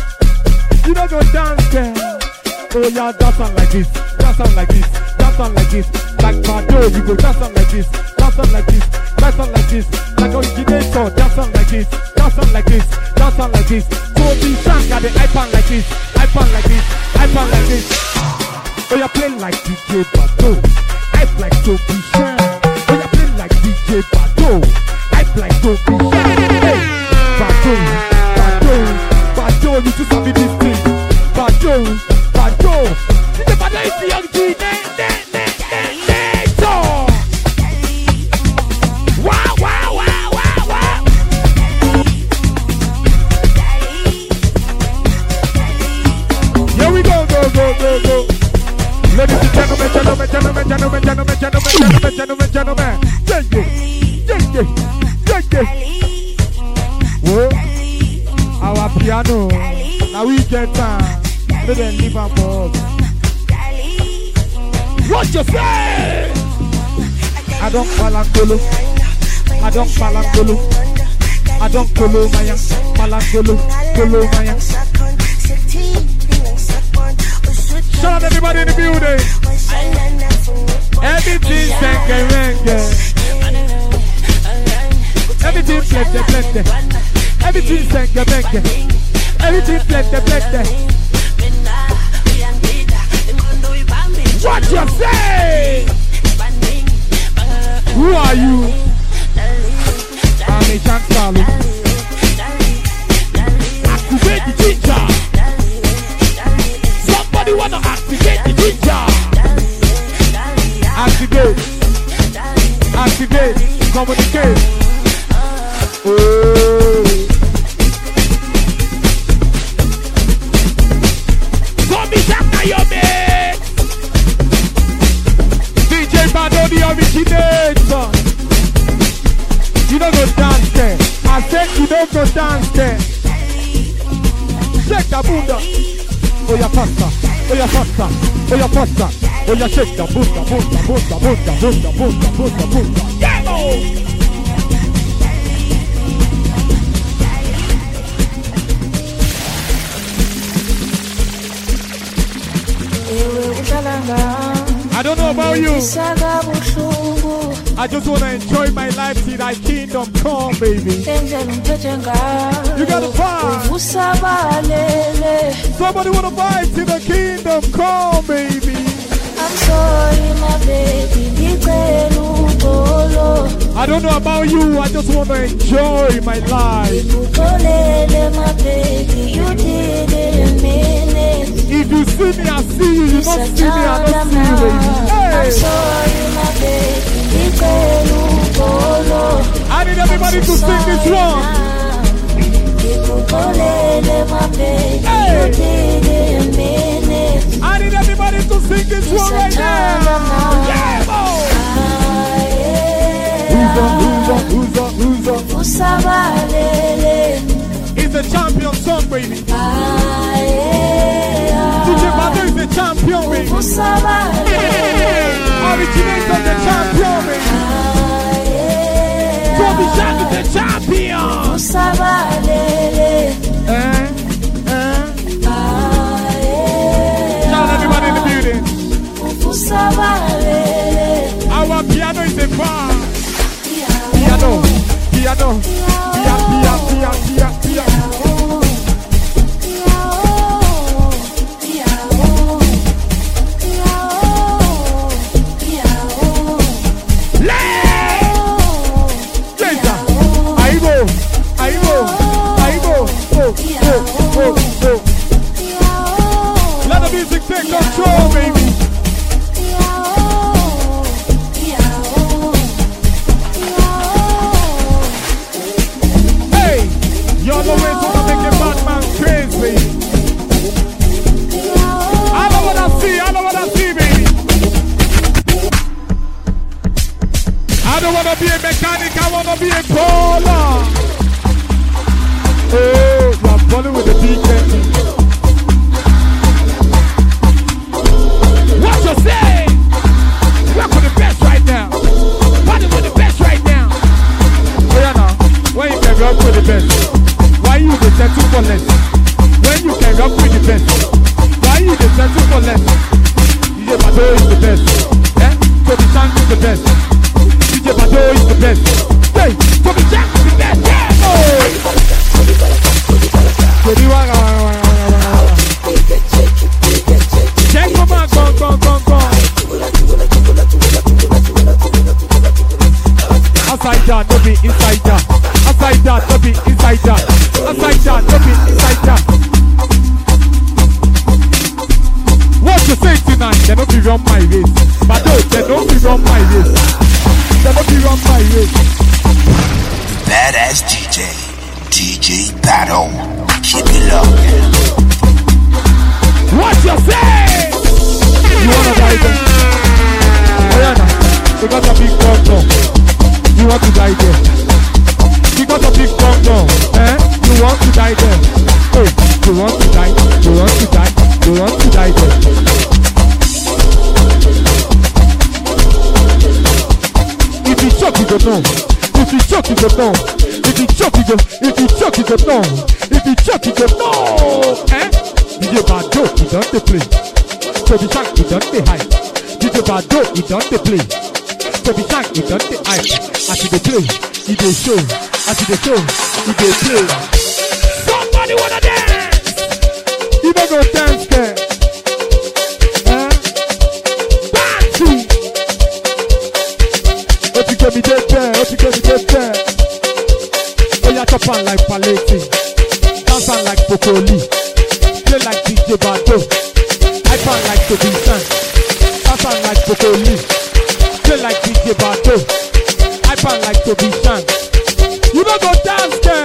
Oh yeah, that sound like this. Like Bado, you go dance on like this, dance on like this, dance on like this, like originator, dance on like this, dance on like this, dance on like this. So be shank at the iPad like this, iPad like this, iPad like this. Oh, you play like DJ Bado, hype like Toby Shan. Oh, you play like DJ Bado, hype like Toby Shan. Hey, Bado, Bado, Bado, you just have this thing. Bado, Bado, DJ Bado is the young G. Wow, wow, wow, wow, wow. Here we go, go, go, go, go. Ladies and gentlemen, gentlemen, gentlemen, gentlemen, gentlemen, gentlemen, gentlemen, gentlemen, gentlemen. Yeah, yeah. Whoa. Our piano. Now we get time. Let them leave our balls. What you say? I don't palangolo. I don't palangolo. I don't kolo maya. Palangolo, kolo maya. Shout out everybody in the building. Everything senge. Everything plete. Everything senge. Everything plete. What you say? Who are you? I'm a Chancalo. Activate the ginger. Somebody wanna activate the ginger. Activate, communicate. Oh. Come back now, your man. DJ Bado, the originator. You don't go dance there. I said you don't go dance there. Shake the bunda. Oh, yeah, faster. Oh, yeah, faster. Oh, yeah, faster. Oh, yeah, shake the bunda. Yeah, oh. I don't know about you. I just want to enjoy my life till thy kingdom come, baby. You got to fight. Somebody want to fight till the kingdom come, baby. I'm sorry, my baby. I don't know about you. I just want to enjoy my life. My baby, you didn't mean it. If you see me, I see you. You don't see me, I don't see you, baby. Hey. I'm sorry, my baby. I need everybody to sing this one. Hey. I need everybody to sing this one right now. Yeah, boy. Who's It's a champion song, baby. DJ Bado is the champion, baby. Originator the champion, baby. Toby Shan is the champion. Shout out everybody in the building. Our piano is a bar. Piano. Let the music take control, baby. Hey, you're the way to make a bad man crazy. I know what I see, baby. I don't want to be a mechanic, I want to be a caller. Oh, you're falling with the DJ. What you say? Rock with the best right now. Party with the best right now. Oh yeah, now. When you can rock with the best, why you the settle for less? When you can rock with the best, why you the settle for less? DJ Bado is the best. So the chance is the no be inside that. Outside that, no be inside that. Outside that, no be inside that. What you say tonight? They don't be run my race. But no, they don't be run my race. They don't be run my race. Badass DJ Battle. Keep it up. What you say? You wanna die there? Oyana, you got a big problem. You want to die there? You got a big problem, eh? You want to die there? Hey, you want to die? You want to die? You want to die there? If you choke, you go down. If you choke, you go down. If you choke, you go. If you choke, you go down. If you choke, you go down. Eh? DJ Bado, he don't play. So the shank, he don't hide. DJ Bado, he don't play. So the shank, he don't hide. As he play, he dey show. As he show, he dey play. Somebody wanna dance? You don't go dance, girl. Bantu. If you get me there, if you get me there. Oh, you chop on like Paletti. Dance on like Pocoli. Play like DJ Bado. I sound like to be sang. I sound like Pocoli. Play like DJ Bado. I sound like to be sang. You don't go dance there.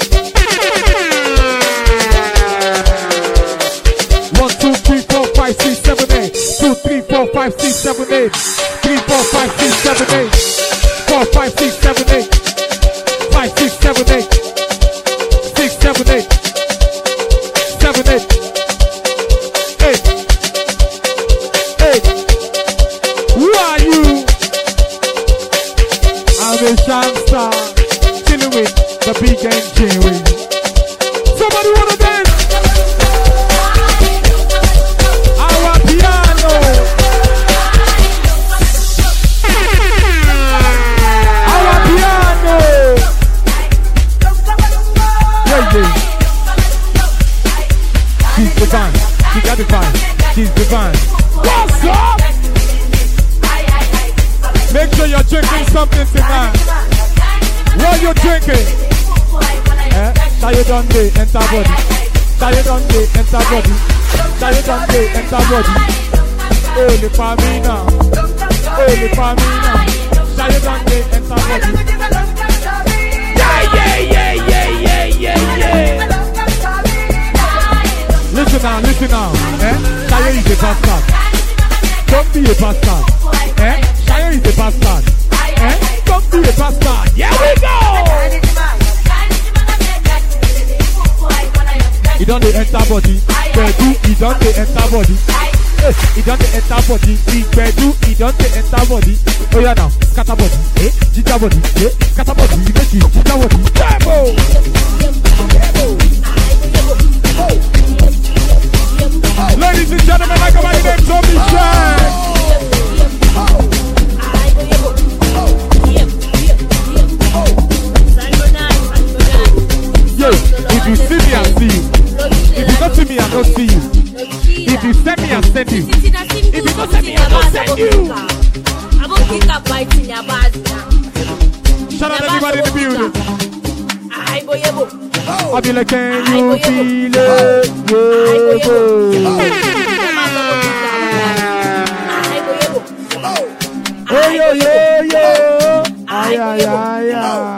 1, 2, 3, 4, 5, 6, 7, 8. 2, 3, 4, 5, 6, 7, 8. 3, 4, 5, 6, 7, 8. 4, 5, 6, 7, 8. 5, 6, 7, 8. 6, 7, 8. 7, 8. 8. 8. Who are you? I'm a Shamstar, chilling with the big engine. Somebody wanna dance? Our piano. Our piano. Yeah, yeah. She's divine. She got divine. She's divine. What's up? Make sure you're drinking something tonight. What you drinking? Tayo done day, enter body. Tayo done day, enter body. Tayo done day, enter body. Oh, the famina. Oh, the famina. Tayo done day, enter body. Yeah, yeah, yeah, yeah, yeah, yeah, yeah. Listen now, eh? Tayo is a bastard. Don't be a bastard, eh? Tayo is a bastard, eh? Don't be a bastard. Here we go. He done the enter body. He done the enter body. He done the enter body. He done the enter body. Oh yeah now, scatter body, eh? Ginger body, eh? Scatter body, you make it ginger body. Demo. Ladies and gentlemen, I come by the name Tommy Shine. Yo, if you see me, I see you. If you don't see me, I don't see you. If you send me, I send you. If you don't send me, I don't send you. Shout out everybody in the building. I'll be like, can you feel it? Oh, yo, yo, yo. Ay, ay, ay, ay.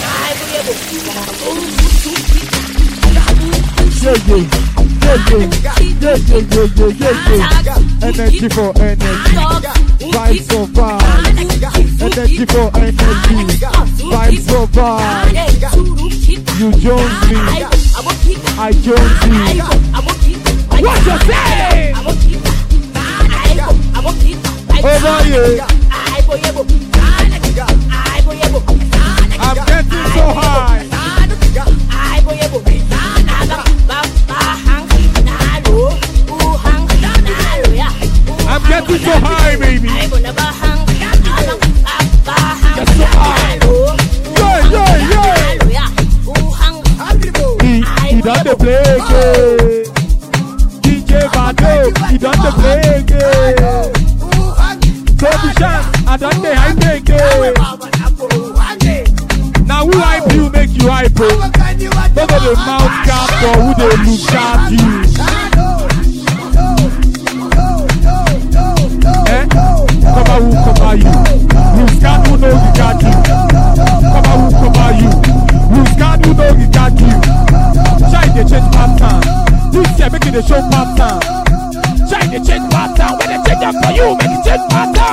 Energy for energy, vibes for vibes. Energy for energy, vibes for vibes. You Jones me, I Jones me. What you say? Over here. I'm getting so high. I'm getting so high, baby. Just so high. He done the play game. DJ Bado, he done the play game. Toby Shan, I done the high play game. type. Don't know the mouth cap or who they look at you. Eh? Cover who cover you. Who's God who knows he got you? Cover who cover you. Who's God who knows he got you? Try to change pattern. This year make it a show pattern. Try to change pattern. When they change up for you, make it change pattern.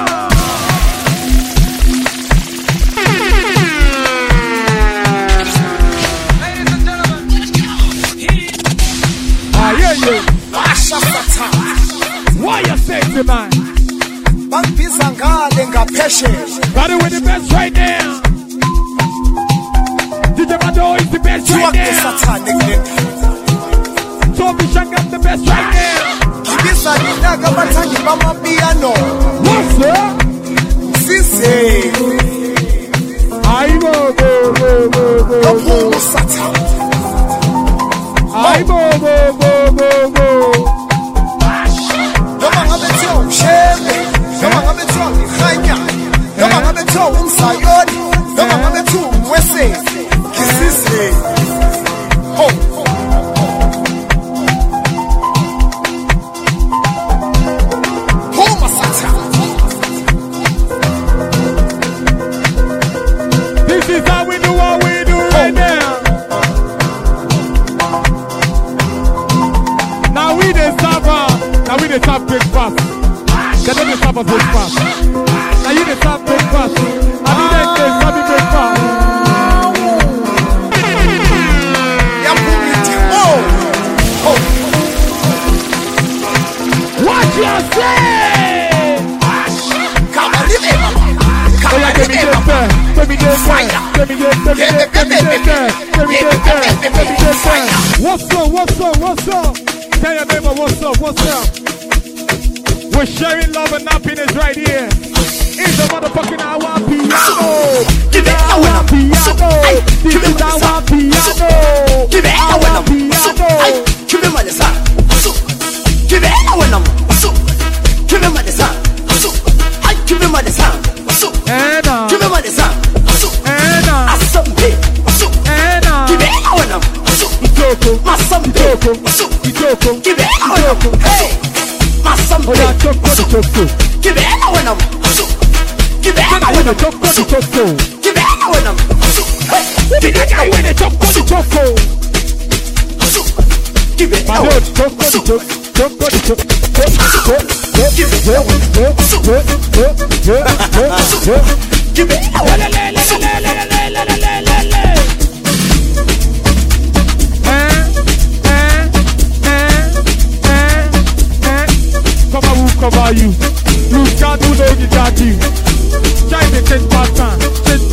Why you say to man? Got it with the best right now. DJ Bado is the best right now. Toby Shangam the best right now. What's up? Sisi. I go. I go. This is how we do what we do right now. Now we the serve breakfast. They don't serve us breakfast. Now you the serve breakfast. I do that serve breakfast. What you say? What's up? Tell your neighbor what's up. We're sharing love and happiness right here. It's a motherfucking our piano. Give it our piano. This is our piano. Give it our piano. Give it my son. Give it our number. Give it my son. Give it my son. Anna. Give it my son. Anna. Asombe. Anna. Give it our number. Itoko. Masombe. Itoko. Give it our number. Hey. Masombe. Give it our number. Give it our number. Give it our number. Hey. Did I die when it choco? Give it our number. Give it out. Cover you. Look God who knows he got you. Try to change pattern. Change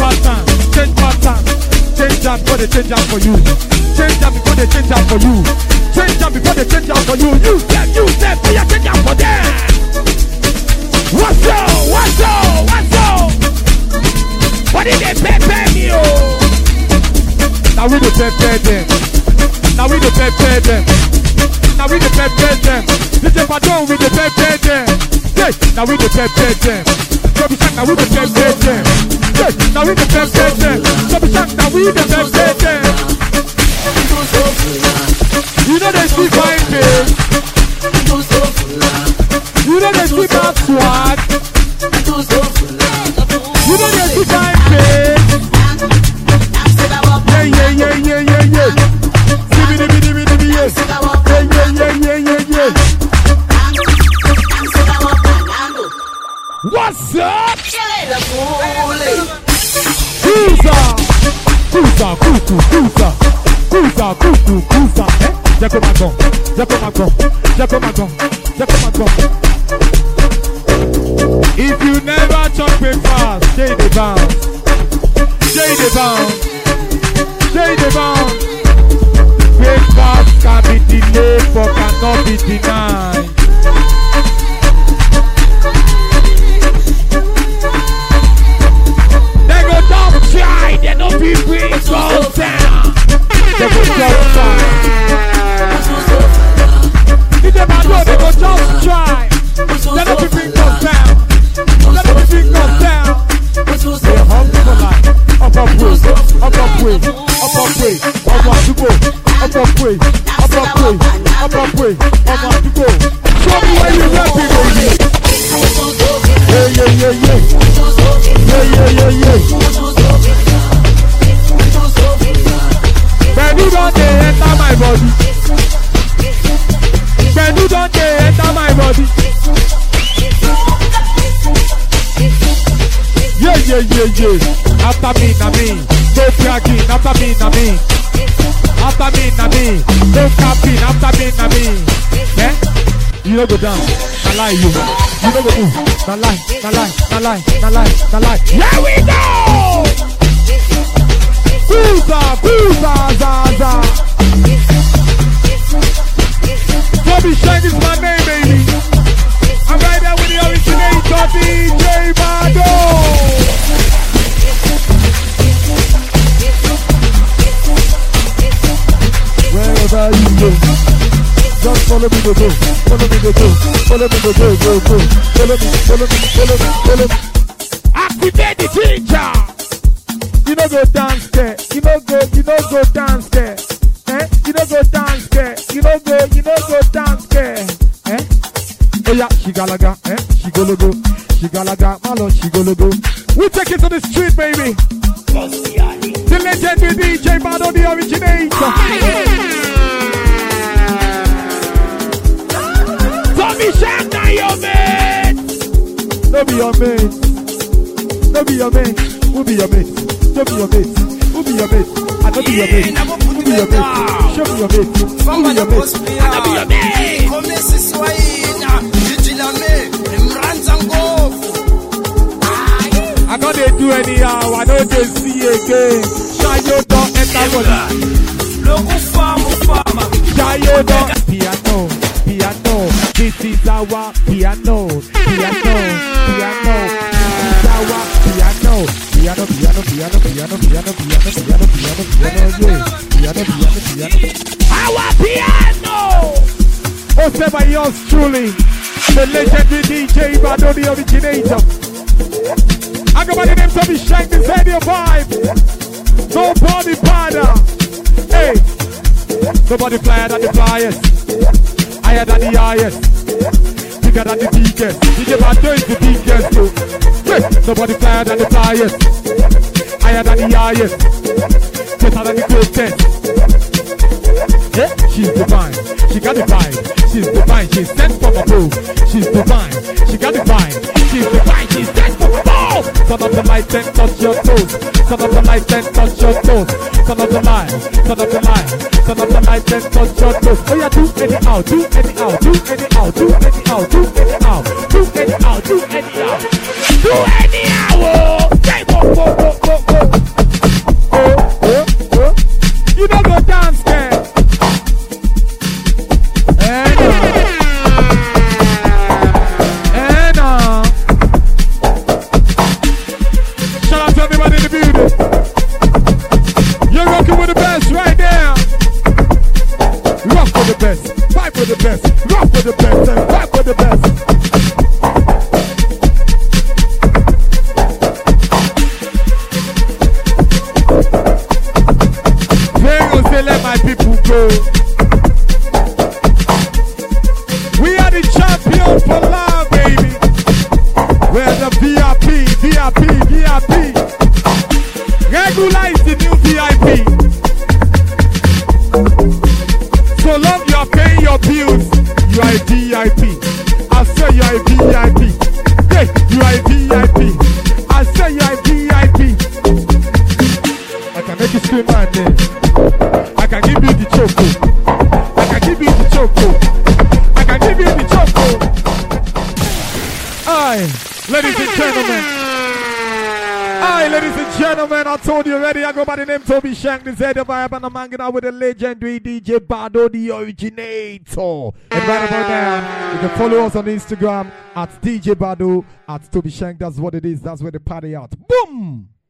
that before they change out for you. Change that before they change out for you. Change that before they change out for you. Use them, so you change out for them. What's up? What did they prepare me? Now we the prepare them. Now we the prepare them. DJ Padon with the prepare them. Yes, now we the prepare them. Toby Shank, now we the prepare them. Yes, now we the prepare them. Toby Shank, now we the prepare them. You know they see fine face. You know they see bad swag. You know they see fine face. Yeah. What's up? Kusa. Jacomagon. If you never chop breakfast, shade the bound. Breakfast can be delayed but cannot be denied. They go down try, they no be bring go down. They go just try. If they man know, they go just try. They no be bring go down. They hung for life. Up way. Benny don't enter my body. Benny don't enter my body. Yeah. After me, na me. No cracking. After me, na me. After me, na me. No capping. After me, na me. Eh? You don't go down. I lie you. You don't go move. Na lie. Here we go. Pooza, Zaza. Toby Shank is my name, baby. I'm right there with the originator, DJ Bado. Wherever you go, just follow me to go. Follow me to go. Follow me. Activate the teacher. You know go dance there. You know go dance there. Eh? You know go dance there. You know go dance there. Eh? Oh yeah, she galaga, eh? She go. She galaga, malo, she go. We take it to the street, baby. The legendary DJ Bado, the originator. Tommy Shank, now your mate. No be your mate. Who be your mate? Show me your mate. Who be your mate? I don't be your mate. Who be your mate? Show me your mate. Who be your mate? I don't be your mate. Começa isso aí, I don't do anyhow. I don't see again. Shayo don't enter body. Logo fama. Shayo don't piano. This is our piano. This is our piano. Piano. Our piano. Oh, say by yours truly, the legendary DJ Bado, the originator. I go by the name Tommy Shank, this is your vibe. Nobody better. Hey, nobody flyer than the flyers, higher than the highest, bigger than the biggest. DJ Bado is the biggest too. Hey, nobody flyer than the flyers, higher than the highest, better than the greatest. Yeah, she's divine, she got the vibe. She's divine, she's sent from above. She's divine, she got the vibe. She's divine, she's sent from above. Son of the light and touch your toes. Son of the light and touch your toes. Son of the light, son of the light, son of the light and touch your toes. Oh yeah, do anyhow, do anyhow, do anyhow, do anyhow, do anyhow, do anyhow, do anyhow, do anyhow. Oh, say go. Oh. You don't go dance there. Everybody in the building, you're rocking with the best right now. Rock for the best, fight for the best, rock for the best, and fight for the best. Pharaoh say let my people go. We are the champion for love, baby. We're the VIP. Regularize the new VIP. So long you are paying your bills, you are a VIP. I say you are a VIP. Hey, you are a VIP. I say you are a VIP. I can make you scream my name. I can give you the choco. I can give you the choco. I can give you the choco. Aye, ladies and gentlemen. Hi, ladies and gentlemen, I told you already, I go by the name Toby Shank, this head of vibe, and I'm hanging out with the legendary DJ Bado, the originator. And right about now, you can follow us on Instagram at DJ Bado, at Toby Shank. That's what it is. That's where the party out. Boom!